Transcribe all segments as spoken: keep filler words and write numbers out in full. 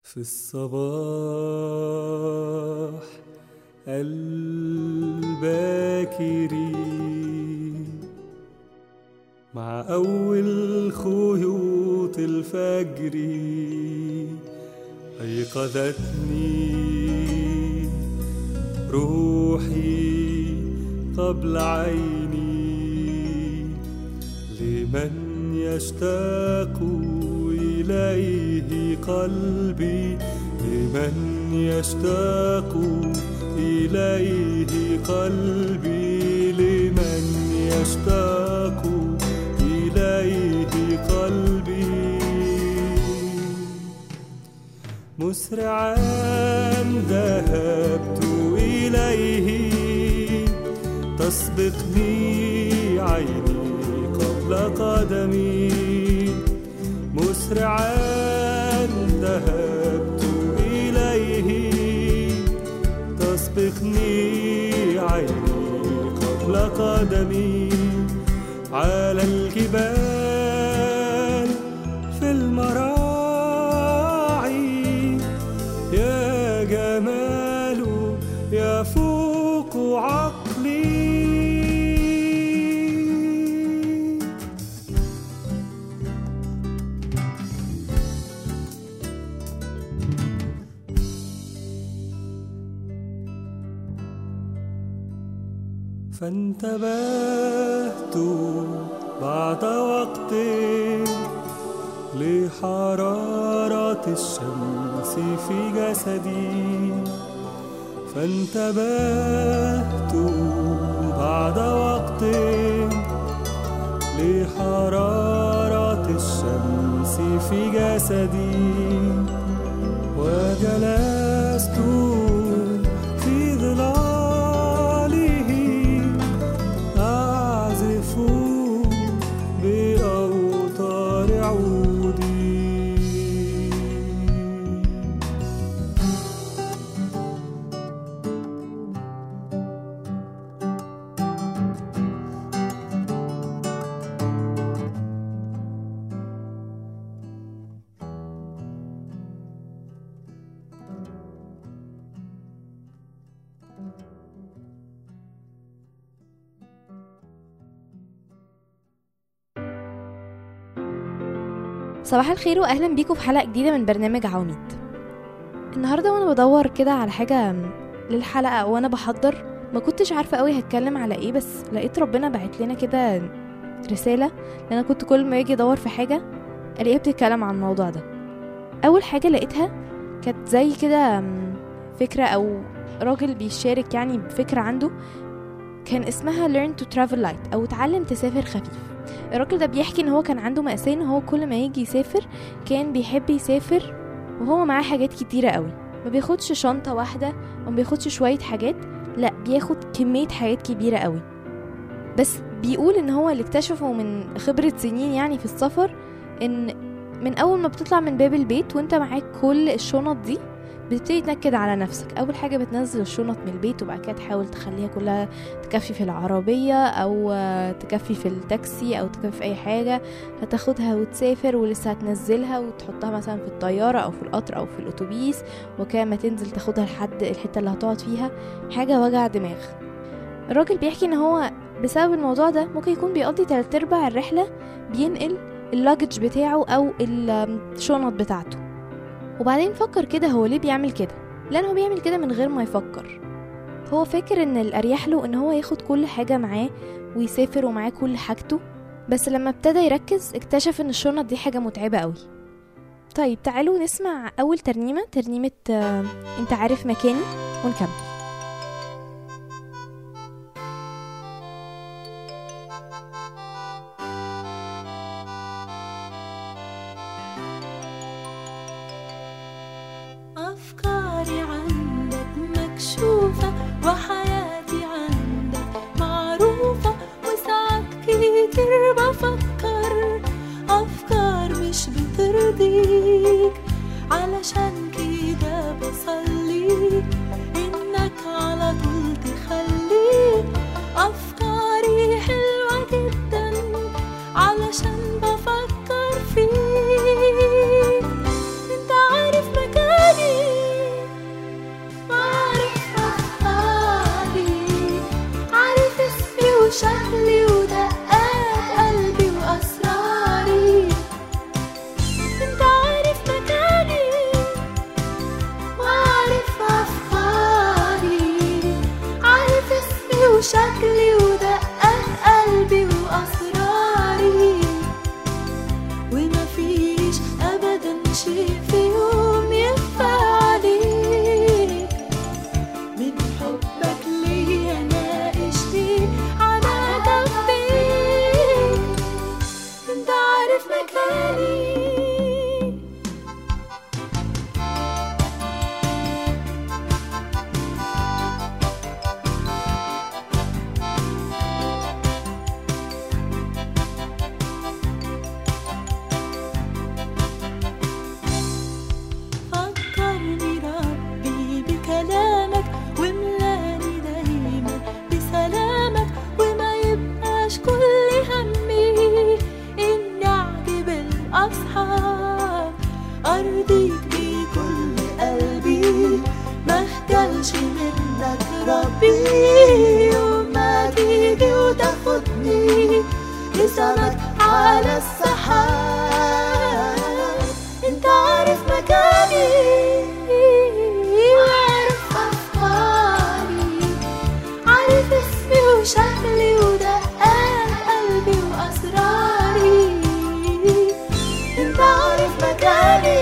في الصباح الباكر مع أول خيوط الفجر أيقظتني روحي قبل عيني لمن يشتاق إليه قلبي لمن يشتاق إليه قلبي لمن يشتاق إليه قلبي مسرعا ذهبت إليه تسبقني عيني قبل قدمي مسرعا ذهبت إليه تسبقني عيني قبل قدمي على الجبال في المراعي يا جمال يفوق عقلي فانتبهت بعد وقت لحرارة الشمس في جسدي فانتبهت بعد وقت لحرارة الشمس في جسدي وجلست في ظلاله أعزف بأوتار عودي صباح الخير واهلا بيكم في حلقه جديده من برنامج عواميد. النهارده وانا بدور كده على حاجه للحلقه وانا بحضر ما كنتش عارفه قوي هتكلم على ايه، بس لقيت ربنا بعت لنا كده رساله، لان انا كنت كل ما اجي ادور في حاجه الاقيها بتتكلم عن الموضوع ده. اول حاجه لقيتها كانت زي كده فكره او راجل بيشارك يعني بفكره عنده كان اسمها learn to travel light او اتعلم تسافر خفيف. الراجل ده بيحكي ان هو كان عنده مأساة ان هو كل ما يجي يسافر كان بيحب يسافر وهو معاه حاجات كتيرة قوي، ما بياخدش شنطة واحدة وما بياخدش شوية حاجات، لا بياخد كمية حاجات كبيرة قوي. بس بيقول ان هو اللي اكتشفه من خبرة سنين يعني في السفر ان من اول ما بتطلع من باب البيت وانت معاك كل الشنط دي بتبتدي تنكد على نفسك. اول حاجه بتنزل الشنط من البيت وبعد كده تحاول تخليها كلها تكفي في العربيه او تكفي في التاكسي او تكفي في اي حاجه هتاخدها وتسافر، ولسه هتنزلها وتحطها مثلا في الطياره او في القطر او في الاتوبيس، وكما تنزل تاخدها لحد الحته اللي هتقعد فيها. حاجه وجع دماغ. الراجل بيحكي ان هو بسبب الموضوع ده ممكن يكون بيقضي تلات ارباع الرحله بينقل اللاجج بتاعه او الشنط بتاعته. وبعدين فكر كده هو ليه بيعمل كده، لان هو بيعمل كده من غير ما يفكر. هو فاكر ان الاريح له ان هو ياخد كل حاجة معاه ويسافر ومعاه كل حاجته، بس لما ابتدى يركز اكتشف ان الشنط دي حاجة متعبة قوي. طيب تعالوا نسمع اول ترنيمة، ترنيمة آه انت عارف مكاني، ونكمل. وحياتي عندك معروفة وساعات كتير بفكر أفكار مش بترضيك، علشان كده بصلي إنك على طول تخلي أفكاري حلوة جدا علشان بفكر فيك. انت عارف مكان أرضيك بكل قلبي، مخجلش منك ربي. يوم ما تيجي وتاخدني لسانك على السحاب، انت عارف مكاني وعارف أفكاري، عارف اسمي وشكلي ودقات قلبي وأسراري. انت عارف مكاني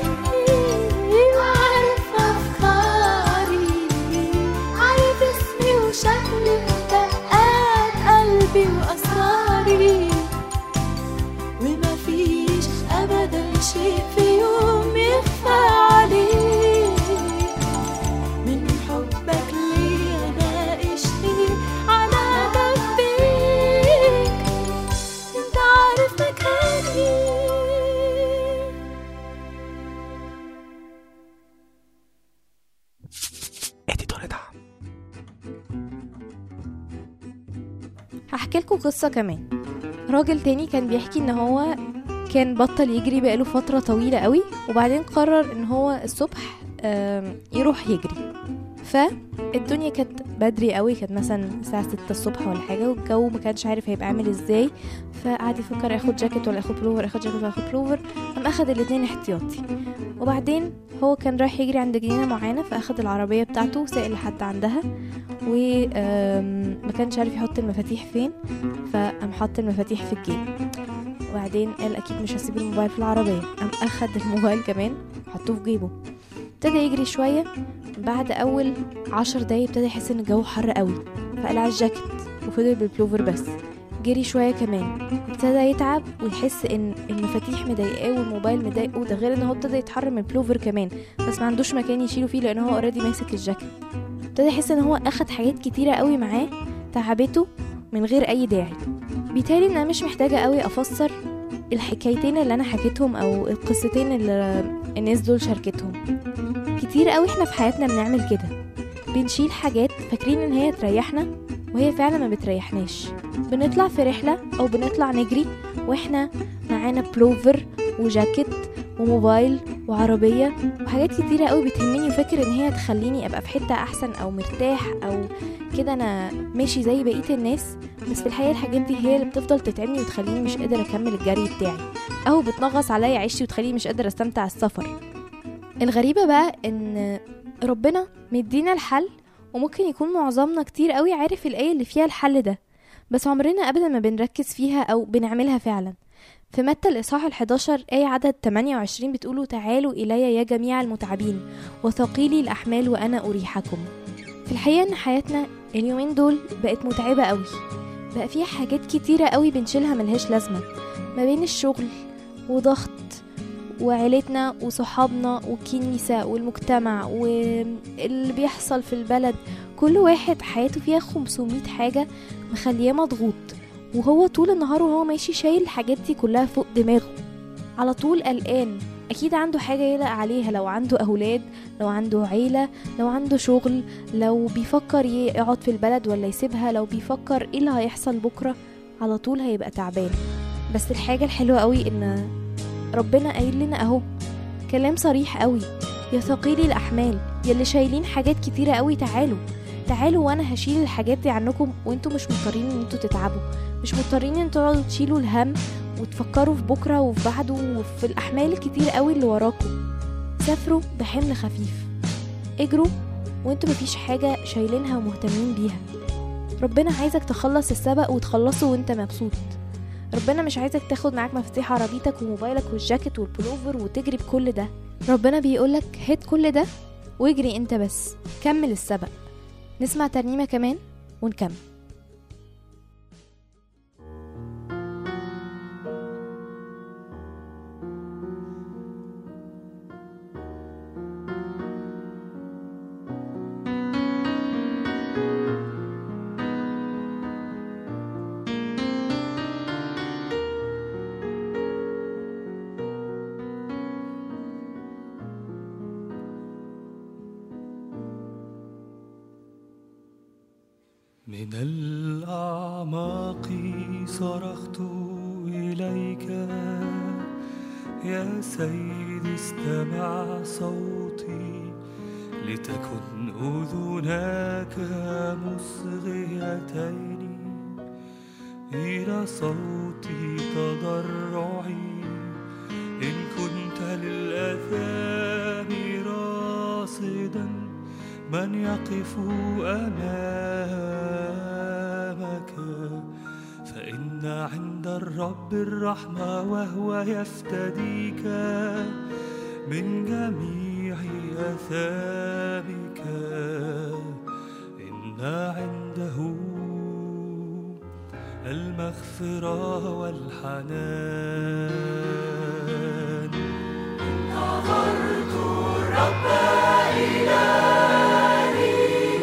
وعارف أفكاري، عارف اسمي وشكلي ودقات قلبي وأسراري. وما فيش أبدا شيء في يوم يخفى عليك، من حبك ليا ناقشني على جنبيك. انت عارف مكاني. هحكي لكم قصة كمان. راجل تاني كان بيحكي ان هو كان بطل يجري بقاله فترة طويلة قوي، وبعدين قرر ان هو الصبح يروح يجري. فالدنيا كانت بدري قوي، كانت مثلا الساعة ستة الصبح ولا حاجة، والجو ما كانش عارف هيبقى عامل ازاي. فقعد يفكر ياخد جاكيت ولا ياخد بلوفر، ياخد جاكيت ولا ياخد بلوفر. قام اخد الاتنين احتياطي. وبعدين هو كان رايح يجري عند جنينة معينة، فاخد العربية بتاعته وسائل لحد عندها، وما كانش عارف يحط المفاتيح فين، فقام حط المفاتيح في الجيب. وبعدين قال اكيد مش هسيب الموبايل في العربية، قام اخد الموبايل كمان حطوه في جيبه. ابتدى يجري شوية. بعد اول عشر دقايق ابتدى يحس ان الجو حر قوي، فقلع الجاكيت وفضل بالبلوفر بس. جري شوية كمان، ابتدى يتعب ويحس ان المفاتيح مضايقاه والموبايل مضايقه، ده غير ان هو ابتدى يتحرر من البلوفر كمان، بس ما عندوش مكان يشيله فيه لان هو اوريدي ماسك الجاكيت. ابتدى يحس ان هو اخد حاجات كتيرة قوي معاه تعبته من غير اي داعي. بالتالي انا مش محتاجة قوي افسر الحكايتين اللي انا حكيتهم او القصتين اللي الناس دول شاركتهم. كتير قوي احنا في حياتنا بنعمل كده، بنشيل حاجات فاكرين ان هي تريحنا وهي فعلا ما بتريحناش. بنطلع في رحلة او بنطلع نجري واحنا معانا بلوفر وجاكيت وموبايل وعربية وحاجات كتيرة قوي بتهمني، وفاكر ان هي تخليني ابقى في حتة احسن او مرتاح او كده انا ماشي زي بقية الناس. بس في الحقيقة الحاجات دي هي اللي بتفضل تتعبني وتخليني مش قادر اكمل الجري بتاعي، او بتنغص عليا عيشتي وتخليني مش قادر استمتع السفر. الغريبة بقى ان ربنا مدينا الحل، وممكن يكون معظمنا كتير قوي عارف الآية اللي فيها الحل ده، بس عمرنا ابدا ما بنركز فيها او بنعملها فعلا. في متى الإصحاح الحداشر آية عدد ثمانية وعشرين بتقولوا تعالوا إلي يا جميع المتعبين وثقيلي الأحمال وأنا أريحكم. في الحقيقة إن حياتنا اليومين دول بقت متعبة قوي، بقى فيها حاجات كتيرة قوي بنشيلها ملهاش لازمة، ما بين الشغل وضغط وعيلتنا وصحابنا والكنيسة والمجتمع واللي بيحصل في البلد. كل واحد حياته فيها خمسمية حاجة مخليه مضغوط، وهو طول النهار وهو ماشي شايل الحاجات دي كلها فوق دماغه، على طول قلقان. اكيد عنده حاجة يقلق عليها، لو عنده اولاد، لو عنده عيلة، لو عنده شغل، لو بيفكر يقعد في البلد ولا يسيبها، لو بيفكر ايه اللي هيحصل بكرة، على طول هيبقى تعبان. بس الحاجة الحلوة قوي ان ربنا قايل لنا اهو كلام صريح قوي، يا ثقيلي الاحمال، يلي شايلين حاجات كتيرة قوي تعالوا تعالوا وانا هشيل الحاجات دي عنكم، وانتوا مش مضطرين ان انتوا تتعبوا، مش مضطرين ان تقعدوا تشيلوا الهم وتفكروا في بكرة وفي بعده وفي الاحمال الكتير قوي اللي وراكم. سافروا بحمل خفيف، اجروا وانتوا مفيش حاجة شايلينها ومهتمين بيها. ربنا عايزك تخلص السبق وتخلصه وانت مبسوط. ربنا مش عايزك تاخد معاك مفاتيح عربيتك وموبايلك والجاكيت والبلوفر وتجري بكل ده. ربنا بيقولك هات كل ده واجري انت بس، كمل السبق. نسمع ترنيمة كمان ونكمل. من الأعماق صرخت إليك يا سيد استمع صوتي، لتكن أذناك مصغيتين إلى صوتي تضرعي. إن كنت للآثام راصدا، من يقف أمامك؟ فإن عند الرب الرحمة، وهو يفتديك من جميع آثامك. إن عنده المغفرة والحنان. انتظرت الرب إلهي،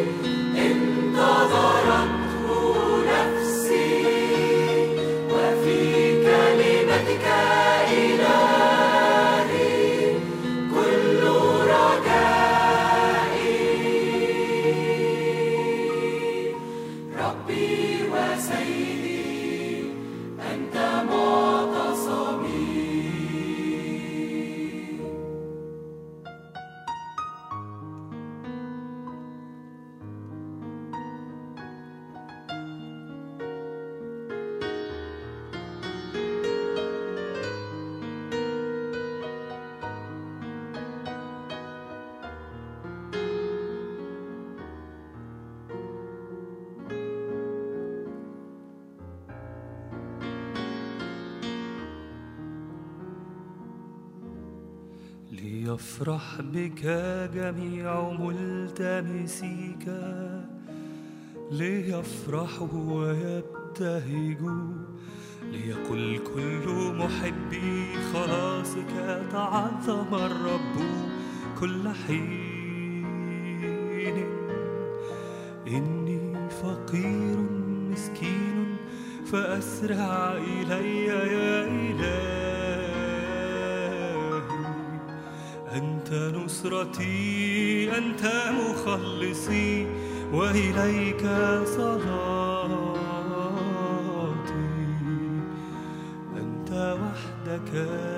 انتظرته نفسي، وفي كلمتك إلهي كل رجائي. ربي وسيدي أنت معتصمي. ليفرح بك جميع ملتمسيك، ليفرحوا ويبتهجوا، ليقل كل محبي خلاصك تعظم الرب كل حين. إني فقير مسكين، فأسرع إلي يا إلهي. أنت نصرتي، أنت مخلصي، وإليك صلاتي. أنت وحدك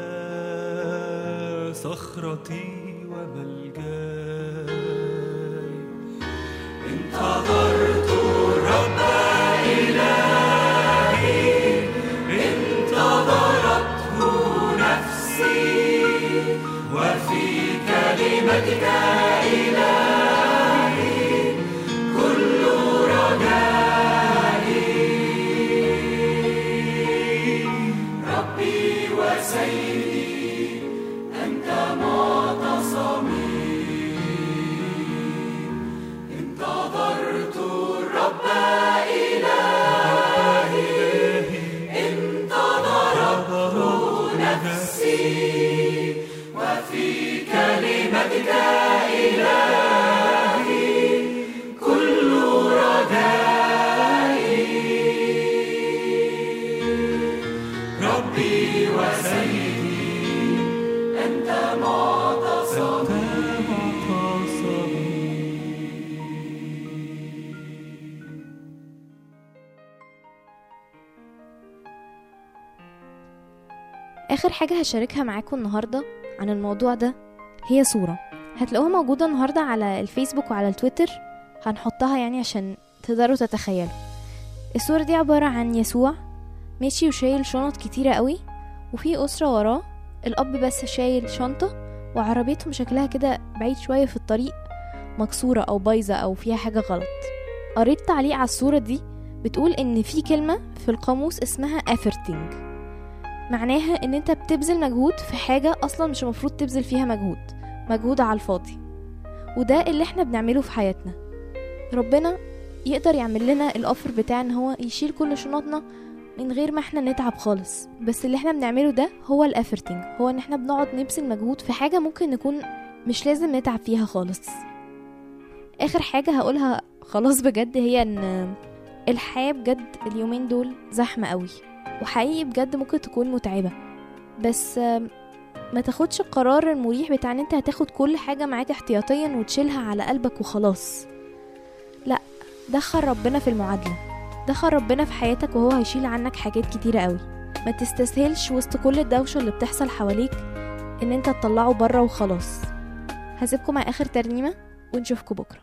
صخرتي وملجاي. انتظرت الرب إلهي، انتظرته نفسي، وفي كلمتك إلهي كل رجائي. ربي وسيدي أنت معتصمي. انتظرت الرب إلهي، انتظرته نفسي، وفي كلمتك إلهي كل رجائي. ربي وسيدي أنت معتصمي. آخر حاجة هشاركها معاكم النهاردة عن الموضوع ده هي صورة هتلاقوها موجودة النهاردة على الفيسبوك وعلى التويتر، هنحطها يعني عشان تقدروا تتخيلوا. الصورة دي عبارة عن يسوع ماشي وشايل شنط كتيرة قوي، وفي أسرة وراه، الأب بس شايل شنطة، وعربيتهم شكلها كده بعيد شوية في الطريق، مكسورة أو بايظة أو فيها حاجة غلط. قريت تعليق على الصورة دي بتقول إن في كلمة في القاموس اسمها efforting، معناها ان انت بتبذل مجهود في حاجة اصلا مش المفروض تبذل فيها مجهود، مجهود على الفاضي. وده اللي احنا بنعمله في حياتنا. ربنا يقدر يعمل لنا الأوفر بتاع ان هو يشيل كل شنطنا من غير ما احنا نتعب خالص، بس اللي احنا بنعمله ده هو الافرتنج، هو ان احنا بنقعد نبذل مجهود في حاجة ممكن نكون مش لازم نتعب فيها خالص. اخر حاجة هقولها خلاص بجد هي ان الحياة بجد اليومين دول زحمة قوي، وحقيقي بجد ممكن تكون متعبة، بس ما تاخدش القرار المريح بتاع ان انت هتاخد كل حاجة معاك احتياطيا وتشيلها على قلبك وخلاص. لا، دخل ربنا في المعادلة، دخل ربنا في حياتك وهو هيشيل عنك حاجات كتيرة قوي. ما تستسهلش وسط كل الدوشة اللي بتحصل حواليك ان انت تطلعه بره وخلاص. هسيبكم مع اخر ترنيمة ونشوفكم بكرة.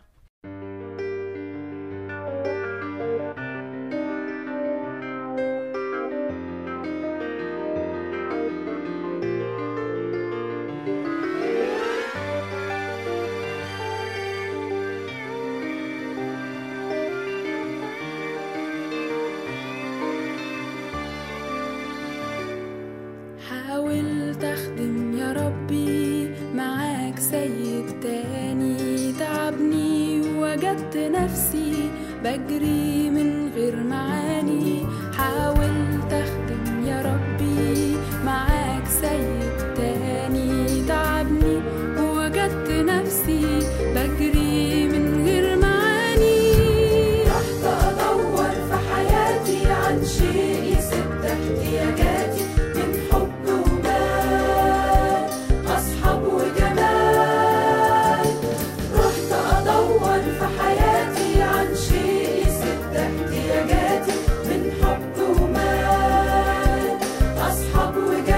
حاولت أخدم يا ربي معاك سيد تاني، تعبني وجدت نفسي بجري من غير معاني. حاولت أخدم يا ربي معاك سيد تاني، تعبني وجدت نفسي بجري من غير معاني. رحت أدور في حياتي عن شيء يسد احتياجاتي من حب ومال، أصحاب وجمال. رحت أدور في حياتي عن شيء يسد احتياجاتي من حب ومال، أصحاب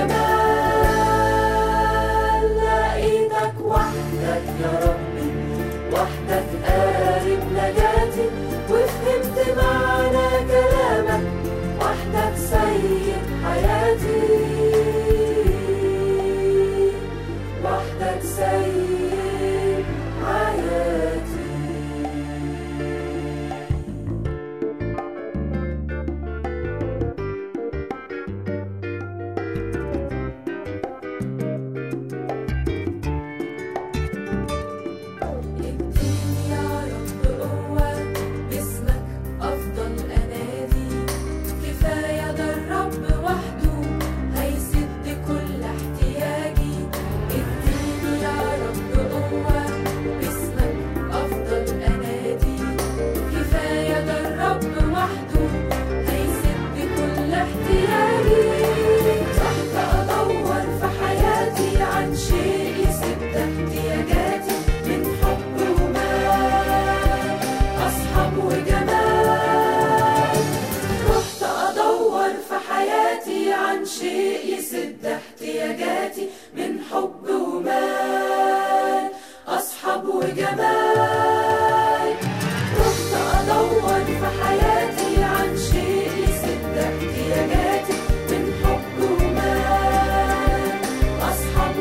وجمال. لقيتك وحدك يا ربي، وحدك قارب نجاتي، وفهمت معنى كلامك، وحدك سيد حياتي، وحدك سيد حياتي. اديني يا رب قوة، باسمك أفضل أنادي، كفاية ده الرب وحده هيسد كل احتياجي. اديني يا رب قوة، باسمك أفضل أنادي، كفاية ده الرب وحده هيسد كل احتياجي. رحت أدور في حياتي عن شيء يسد احتياجاتي من حب ومال، أصحاب وجمال. رحت أدور في حياتي عن شيء يسد احتياجاتي من حب ومال، أصحاب وجمال. رحت أدور في حياتي عن شيء يسد احتياجاتي من حب ومال، أصحاب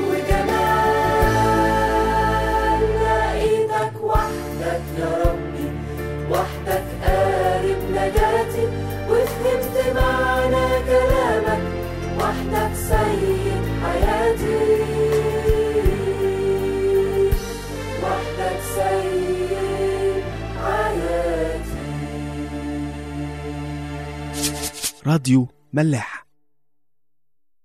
وجمال. لقيتك وحدك يا ربي، وحدك قارب نجاتي، وفهمت معنى كلامك، وحدك سيد حياتي، وحدك سيد حياتي. راديو ملاح.